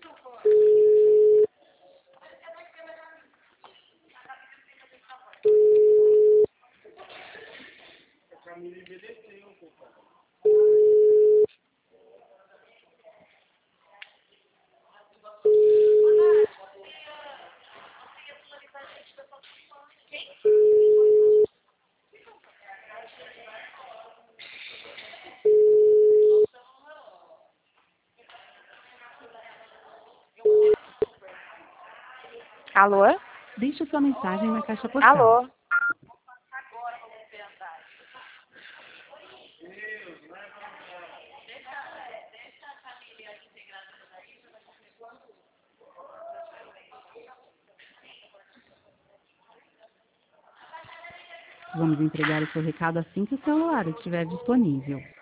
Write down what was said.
Alô? Deixe sua mensagem na caixa postal. Alô? Vamos entregar o seu recado assim que o celular estiver disponível.